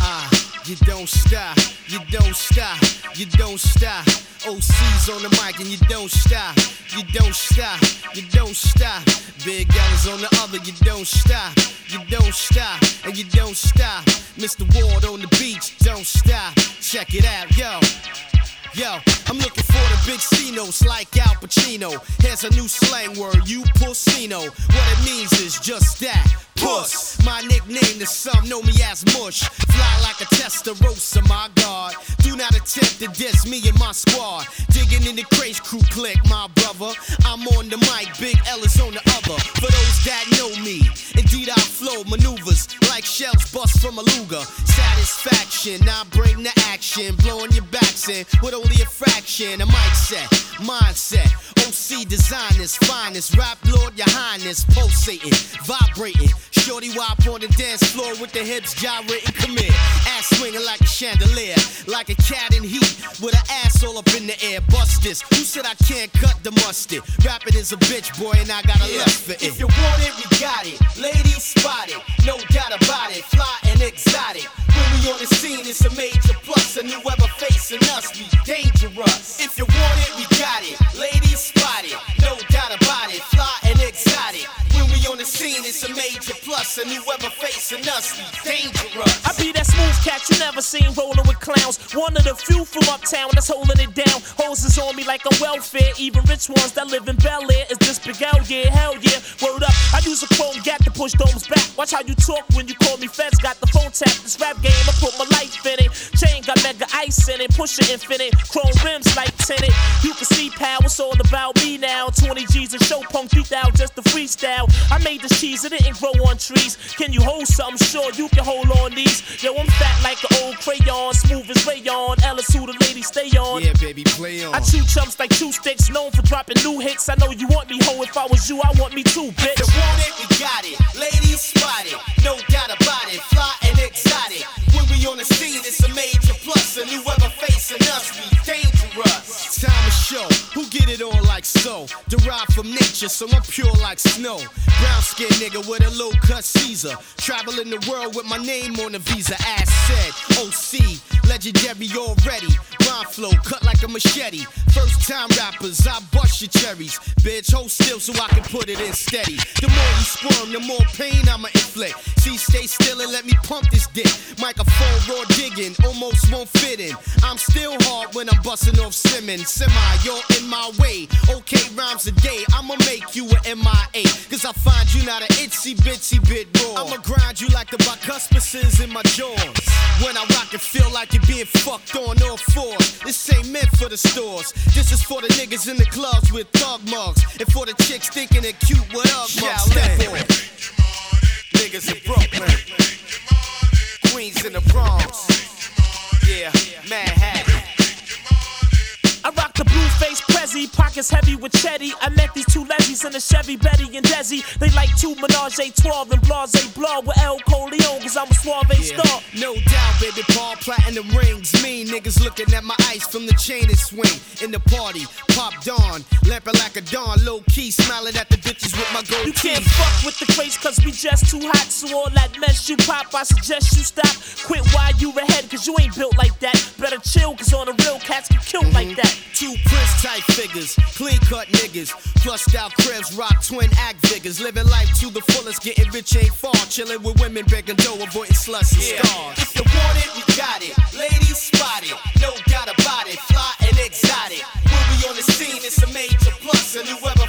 You don't stop, you don't stop, you don't stop. OC's on the mic and you don't stop, you don't stop, you don't stop. Big L's on the other, you don't stop, you don't stop, and you don't stop. Mr. Ward on the beach, don't stop. Check it out, yo. Yo, I'm looking for the big C-notes like Al Pacino. Here's a new slang word, you pussino. What it means is just that, puss. My nickname to some know me as Mush. Fly like a Testarossa, my God. Do not attempt to diss me and my squad. Digging in the craze crew click, my brother. I'm on the mic, Big L is on the other. For those that know me, indeed I flow maneuvers like shells bust from a Luger. Satisfaction, I bring the action, blowing your backs in with only a fraction. A mic set, mindset, OC designers, finest, rap lord, your highness, pulsating, vibrating. Shorty wop on the dance floor with the hips gyrating, come here. Ass swinging like a chandelier, like a cat in heat, with her ass all up in the air. Bust this, who said I can't cut the mustard? Rapping is a bitch, boy, and I got a lust for it. If you want it, we got it. Ladies spot it, no doubt about it. Fly and exotic. When we on the scene, it's a major plus. And whoever facing us, we dangerous. If you want it, we got it. Ladies spot it, no doubt about it. Fly and exotic. When we on the scene, it's a major plus. And whoever facing us, we dangerous. I be that smooth cat you never seen rolling with clowns. One of the few from uptown that's holding it down. Hoses on me like a welfare. Even rich ones that live in Bel Air. Is this Big L? Yeah, hell yeah. Word up. I use a chrome gat to push domes back. Watch how you talk when you call me feds. Got the phone tap. This rap game, I put my life in it. Chain got mega ice in it. Push it infinite. Chrome rims like tinted. You can see power, it's all about me now. 20 G's a show, punk beat out just the freestyle. I made the cheese, it didn't grow on trees. Can you hold something? Sure, you can hold on these. Yo, I'm fat like an old crayon. Smooth as rayon. Ellis who the ladies stay on. Yeah, baby, play on. I chew chumps like chew sticks. Known for dropping new hits. I know you want me, ho. If I was you, I want me too, bitch. If you want it, we got it. Ladies spot it, no doubt about it. Fly and exotic. When we on the scene, it's a major plus. And whoever facing us, we dangerous. Time to show who get it on like so. Derived from nature, so I'm pure like snow. Brown skin nigga with a low cut Caesar. Traveling the world with my name on the visa. As said, OC, legendary already. Rhyme flow cut like a machete. First time rappers, I bust your cherries. Bitch, hold still so I can put it in steady. The more you squirm, the more pain I'ma inflict. See, stay still and let me pump this dick. Microphone raw digging, almost won't fit in. I'm still hard when I'm busting off Simmons. Semi, you're in my way. Okay, rhymes a day, I'ma make you a MIA. Cause I find you not an itsy bitsy bit raw. I'ma grind you like the bicuspices in my jaws. When I rock and feel like you're being fucked on all fours. This ain't meant for the stores. This is for the niggas in the clubs with thug mugs. And for the chicks thinking they're cute with Ugg mugs. Step on. Niggas in Brooklyn, Queens in the Bronx. Yeah, Manhattan. I rock the blue face Prezi, pockets heavy with Chetty. I met these two lesbies in a Chevy, Betty and Desi. They like two Menage a 12 and Blase Blah with El Coleon, cause I'm a suave star. No doubt, baby, Paul, platinum rings. Mean niggas looking at my ice from the chain and swing. In the party, pop dawn, lamping like a dawn, low key, smiling at the bitches with my gold You can't fuck with the craze cause we just too hot. So all that mess you pop, I suggest you stop. Quit while you ahead cause you ain't built like that. Better chill cause on the real cats get killed like that. Two Prince type figures, clean cut niggas, plussed out cribs, rock twin act figures, living life to the fullest, getting rich ain't far, chilling with women, begging dough, avoiding sluts and stars. If you want it, we got it. Ladies spot it, no doubt about it. Fly and exotic. When we on the scene, it's a major plus, and whoever